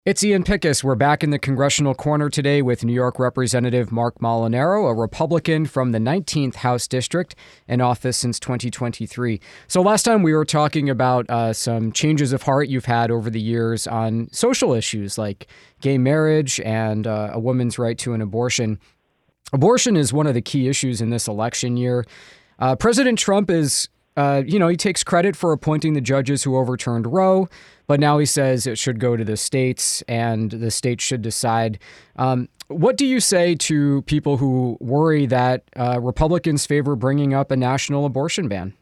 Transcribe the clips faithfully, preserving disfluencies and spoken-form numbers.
It's Ian Pickus. We're back in the congressional corner today with New York Representative Marc Molinaro, a Republican from the nineteenth House District, in office since twenty twenty-three. So last time we were talking about uh, some changes of heart you've had over the years on social issues like gay marriage and uh, a woman's right to an abortion. Abortion is one of the key issues in this election year. Uh, President Trump is Uh, you know, he takes credit for appointing the judges who overturned Roe, but now he says it should go to the states and the states should decide. Um, what do you say to people who worry that uh, Republicans favor bringing up a national abortion ban?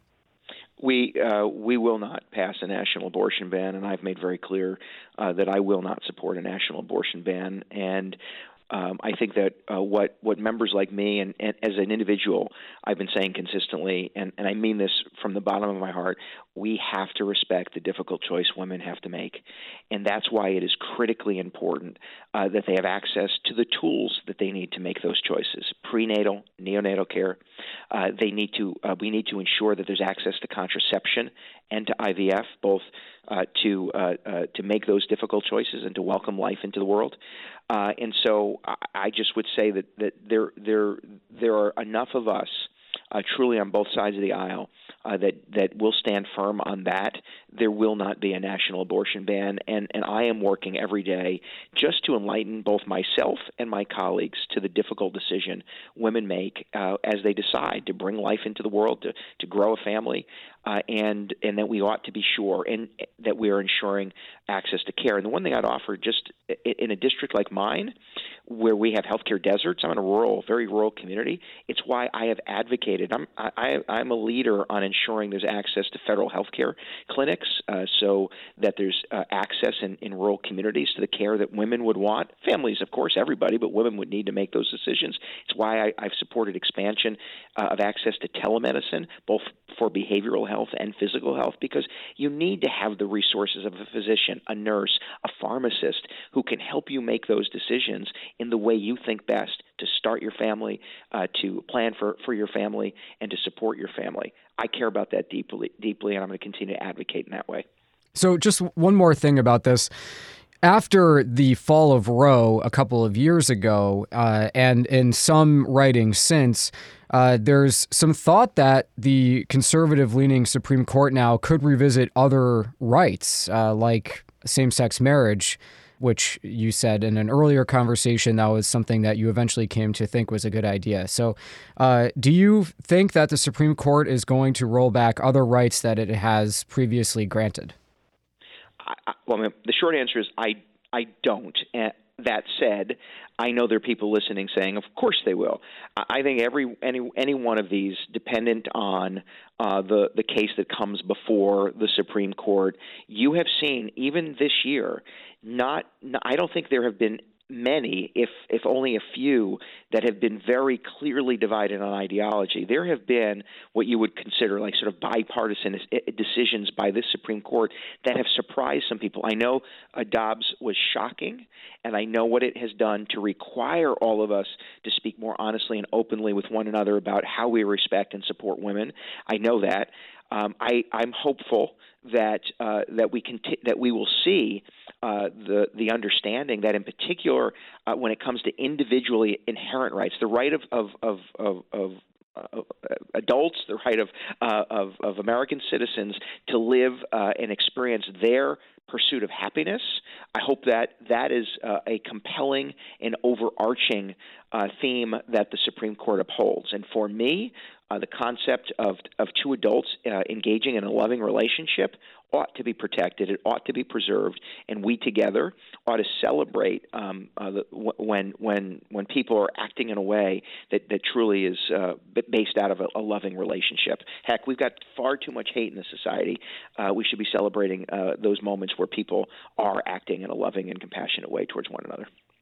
We uh, we will not pass a national abortion ban, and I've made very clear uh, that I will not support a national abortion ban. And Um, I think that uh, what what members like me and, and as an individual, I've been saying consistently, and, and I mean this from the bottom of my heart, we have to respect the difficult choice women have to make. And that's why it is critically important uh, that they have access to the tools that they need to make those choices: prenatal, neonatal care. Uh, they need to. Uh, we need to ensure that there's access to contraception and to I V F, both uh, to uh, uh, to make those difficult choices and to welcome life into the world. Uh, and so I, I just would say that, that there there there are enough of us uh, truly on both sides of the aisle uh, that that will stand firm on that. There will not be a national abortion ban, and, and I am working every day just to enlighten both myself and my colleagues to the difficult decision women make uh, as they decide to bring life into the world, to, to grow a family, uh, and and that we ought to be sure and that we are ensuring access to care. And the one thing I'd offer, just in a district like mine, where we have healthcare deserts, I'm in a rural, very rural community. It's why I have advocated. I'm I, I'm a leader on ensuring there's access to federal healthcare clinics, uh, so that there's uh, access in, in rural communities to the care that women would want. Families, of course, everybody, but women would need to make those decisions. It's why I, I've supported expansion uh, of access to telemedicine, both for behavioral health and physical health, because you need to have the resources of a physician, a nurse, a pharmacist who can help you make those decisions in the way you think best to start your family, uh, to plan for, for your family, and to support your family. I care about that deeply, deeply, and I'm going to continue to advocate in that way. So just one more thing about this. After the fall of Roe a couple of years ago, uh, and in some writing since, uh, there's some thought that the conservative-leaning Supreme Court now could revisit other rights, uh, like same-sex marriage, which you said in an earlier conversation that was something that you eventually came to think was a good idea. So uh, do you think that the Supreme Court is going to roll back other rights that it has previously granted? I, well, I mean, the short answer is I I don't. Uh, that said, I know there are people listening saying, "Of course they will." I think every any any one of these, dependent on uh, the the case that comes before the Supreme Court, you have seen even this year. Not, I don't think there have been many, if if only a few, that have been very clearly divided on ideology. There have been what you would consider like sort of bipartisan decisions by this Supreme Court that have surprised some people. I know uh, Dobbs was shocking, and I know what it has done to require all of us to speak more honestly and openly with one another about how we respect and support women. I know that. Um, I, I'm hopeful that uh, that we can t- that we will see uh, the the understanding that, in particular, uh, when it comes to individually inherent rights, the right of of of of, of uh, adults, the right of, uh, of of American citizens to live uh, and experience their pursuit of happiness. I hope that that is uh, a compelling and overarching uh, theme that the Supreme Court upholds. And for me, uh, the concept of of two adults uh, engaging in a loving relationship ought to be protected. It ought to be preserved, and we together ought to celebrate um, uh, the, when when when people are acting in a way that, that truly is uh, based out of a, a loving relationship. Heck, we've got far too much hate in this society. Uh, we should be celebrating uh, those moments where people are acting in a loving and compassionate way towards one another.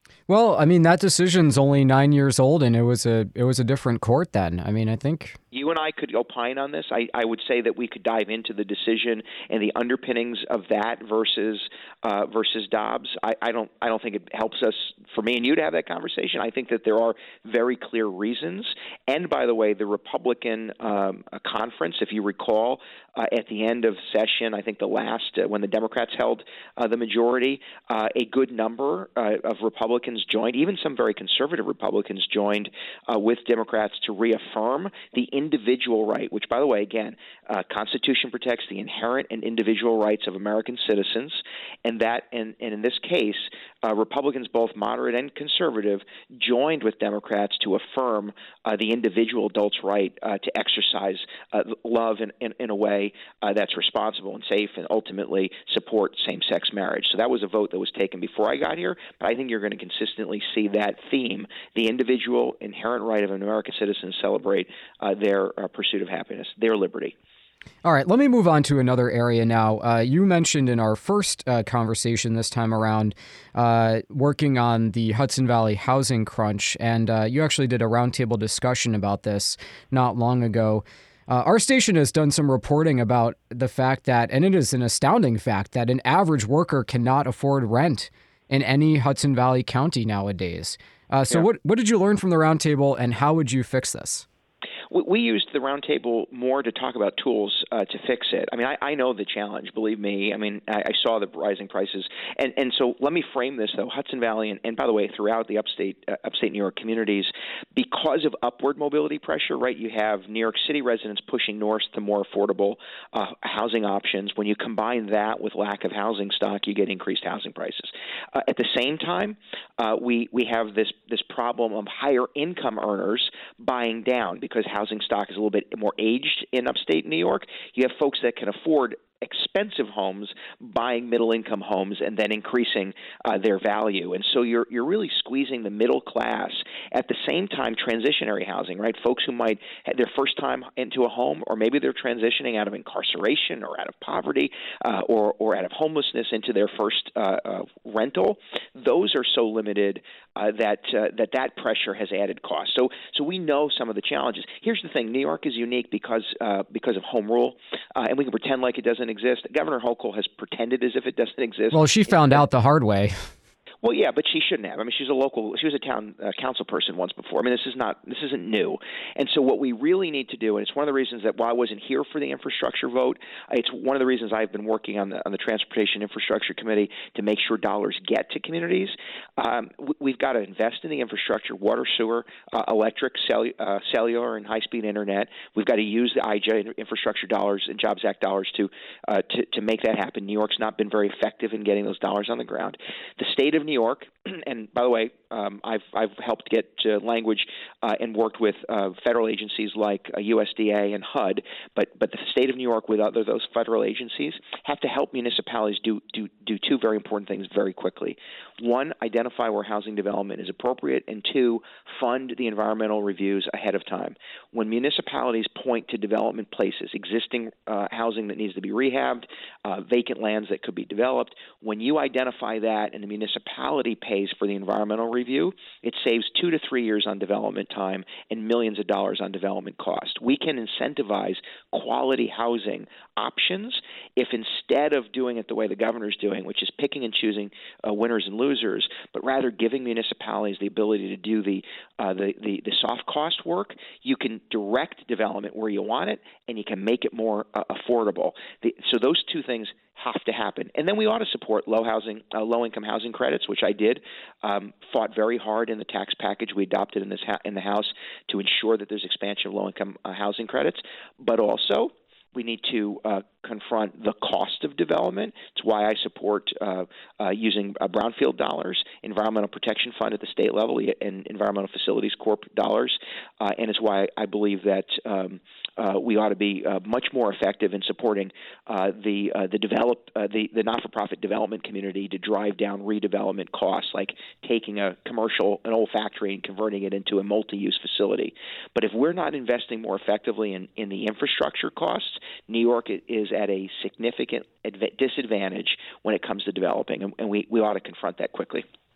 Well, I mean, that decision's only nine years old, and it was a it was a different court then. I mean, I think You and I could opine on this. I, I would say that we could dive into the decision and the underpinnings of that versus uh, versus Dobbs. I, I don't I don't think it helps us for me and you to have that conversation. I think that there are very clear reasons. And by the way, the Republican um, conference, if you recall, uh, at the end of session, I think the last uh, when the Democrats held uh, the majority, uh, a good number uh, of Republicans joined, even some very conservative Republicans joined uh, with Democrats to reaffirm the individual right, which, by the way, again, uh, Constitution protects the inherent and individual rights of American citizens, and that, and, and in this case, uh, Republicans, both moderate and conservative, joined with Democrats to affirm uh, the individual adult's right uh, to exercise uh, love in, in, in a way uh, that's responsible and safe, and ultimately support same-sex marriage. So that was a vote that was taken before I got here, but I think you're going to consistently see that theme, the individual inherent right of an American citizen to celebrate uh, their uh, pursuit of happiness, their liberty. All right, let me move on to another area now. Uh, you mentioned in our first uh, conversation this time around uh, working on the Hudson Valley housing crunch, and uh, you actually did a roundtable discussion about this not long ago. Uh, our station has done some reporting about the fact that, and it is an astounding fact, that an average worker cannot afford rent in any Hudson Valley county nowadays. Uh, so Yeah. what, what did you learn from the roundtable, and how would you fix this? We used the roundtable more to talk about tools uh, to fix it. I mean, I, I know the challenge, believe me. I mean, I, I saw the rising prices. And, and so let me frame this, though. Hudson Valley, and, and by the way, throughout the upstate uh, upstate New York communities, because of upward mobility pressure, right, you have New York City residents pushing north to more affordable uh, housing options. When you combine that with lack of housing stock, you get increased housing prices. Uh, at the same time, uh, we, we have this, this problem of higher income earners buying down because housing stock is a little bit more aged in upstate New York. You have folks that can afford expensive homes buying middle-income homes and then increasing uh, their value. And so you're you're really squeezing the middle class. At the same time, transitionary housing, right? Folks who might have their first time into a home, or maybe they're transitioning out of incarceration or out of poverty uh, or, or out of homelessness into their first uh, uh, rental. Those are so limited uh, that uh, that that pressure has added cost. So so we know some of the challenges. Here's the thing: New York is unique because uh, because of home rule, uh, and we can pretend like it doesn't exist. Governor Hochul has pretended as if it doesn't exist. Well, she found out the hard way. Well, yeah, but she shouldn't have. I mean, she's a local. She was a town uh, council person once before. I mean, this is not. This isn't new. And so, what we really need to do, and it's one of the reasons that while I wasn't here for the infrastructure vote, it's one of the reasons I've been working on the on the Transportation Infrastructure Committee to make sure dollars get to communities. Um, we've got to invest in the infrastructure: water, sewer, uh, electric, cellu- uh, cellular, and high-speed internet. We've got to use the I J infrastructure dollars and Jobs Act dollars to uh, to to make that happen. New York's not been very effective in getting those dollars on the ground. The state of New York, and by the way, um, I've I've helped get uh, language uh, and worked with uh, federal agencies like uh, U S D A and H U D, but but the state of New York, with other those federal agencies, have to help municipalities do do do two very important things very quickly. One, identify where housing development is appropriate, and two, fund the environmental reviews ahead of time. When municipalities point to development places, existing uh, housing that needs to be rehabbed, uh, vacant lands that could be developed, when you identify that and the municipality pays for the environmental review, it saves two to three years on development time and millions of dollars on development cost. We can incentivize quality housing options if instead of doing it the way the governor's doing, which is picking and choosing uh, winners and losers, but rather giving municipalities the ability to do the, uh, the, the, the soft cost work, you can direct development where you want it, and you can make it more uh, affordable. The, so those two things have to happen. And then we ought to support low housing, uh, low-income housing credits, which I did. Um, fought very hard in the tax package we adopted in this ha- in the House to ensure that there's expansion of low-income uh, housing credits. But also, we need to uh, confront the cost of development. It's why I support uh, uh, using uh, brownfield dollars, Environmental Protection Fund at the state level, and Environmental Facilities Corp dollars. Uh, and it's why I believe that um, uh, we ought to be uh, much more effective in supporting uh, the uh, the develop uh, the, the not-for-profit development community to drive down redevelopment costs, like taking a commercial, an old factory, and converting it into a multi-use facility. But if we're not investing more effectively in, in the infrastructure costs, New York is at a significant adv- disadvantage when it comes to developing, and, and we, we ought to confront that quickly.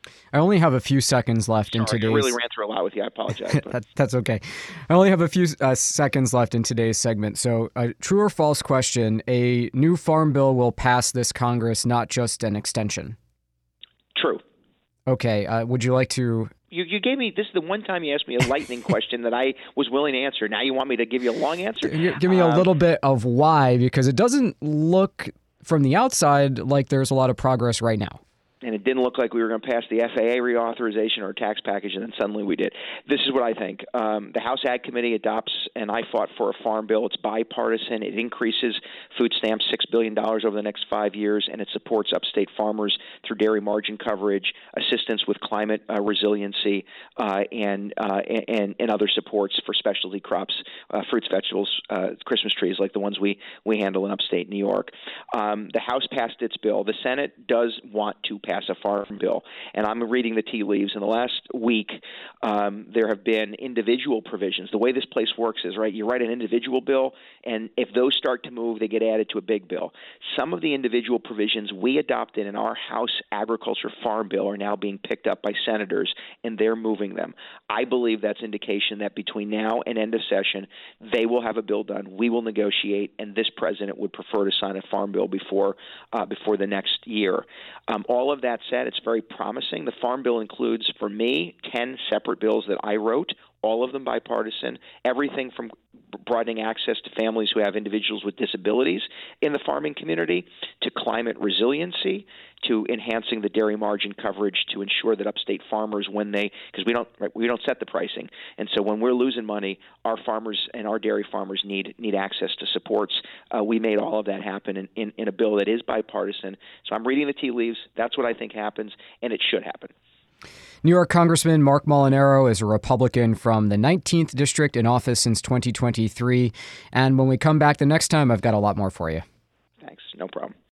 I only have a few seconds left Sorry, in today's... I really ran through a lot with you. I apologize. But... that, that's okay. I only have a few uh, seconds left in today's segment. So a uh, true or false question, a new farm bill will pass this Congress, not just an extension. True. Okay. Uh, would you like to... You, you gave me, this is the one time you asked me a lightning question that I was willing to answer. Now you want me to give you a long answer? Give me a um, little bit of why, because it doesn't look from the outside like there's a lot of progress right now. And it didn't look like we were going to pass the F A A reauthorization or a tax package, and then suddenly we did. This is what I think. Um, the House Ag Committee adopts, and I fought for a farm bill. It's bipartisan. It increases food stamps six billion dollars over the next five years, and it supports upstate farmers through dairy margin coverage, assistance with climate uh, resiliency, uh, and, uh, and and other supports for specialty crops, uh, fruits, vegetables, uh, Christmas trees like the ones we, we handle in upstate New York. Um, the House passed its bill. The Senate does want to pass pass a farm bill. And I'm reading the tea leaves. In the last week, um, there have been individual provisions. The way this place works is, right, you write an individual bill, and if those start to move, they get added to a big bill. Some of the individual provisions we adopted in our House Agriculture Farm Bill are now being picked up by senators, and they're moving them. I believe that's indication that between now and end of session, they will have a bill done. We will negotiate, and this president would prefer to sign a farm bill before uh, before the next year. Um, all of that said, it's very promising. The Farm Bill includes, for me, ten separate bills that I wrote, all of them bipartisan, everything from broadening access to families who have individuals with disabilities in the farming community, to climate resiliency, to enhancing the dairy margin coverage to ensure that upstate farmers, when they, because we don't right, we don't set the pricing, and so when we're losing money, our farmers and our dairy farmers need need access to supports. Uh, we made all of that happen in, in, in a bill that is bipartisan. So I'm reading the tea leaves. That's what I think happens, and it should happen. New York Congressman Marc Molinaro is a Republican from the nineteenth District, in office since twenty twenty-three. And when we come back the next time, I've got a lot more for you. Thanks. No problem.